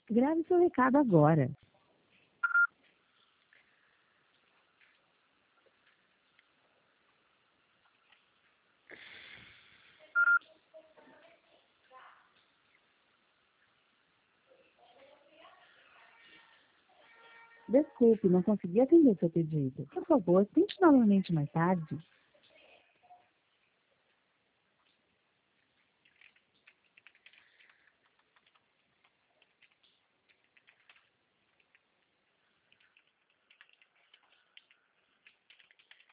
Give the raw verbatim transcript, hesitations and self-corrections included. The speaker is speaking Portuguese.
Grave seu recado agora. Desculpe, não consegui atender seu pedido. Por favor, tente novamente mais tarde.